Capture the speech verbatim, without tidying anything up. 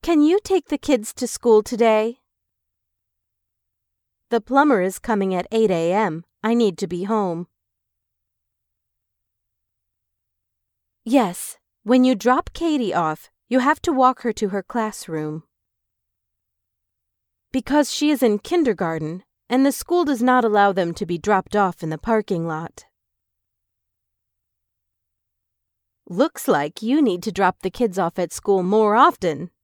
Can you take the kids to school today? The plumber is coming at eight a m I need to be home. Yes, when you drop Katie off, you have to walk her to her classroom. Because she is in kindergarten, and the school does not allow them to be dropped off in the parking lot. Looks like you need to drop the kids off at school more often.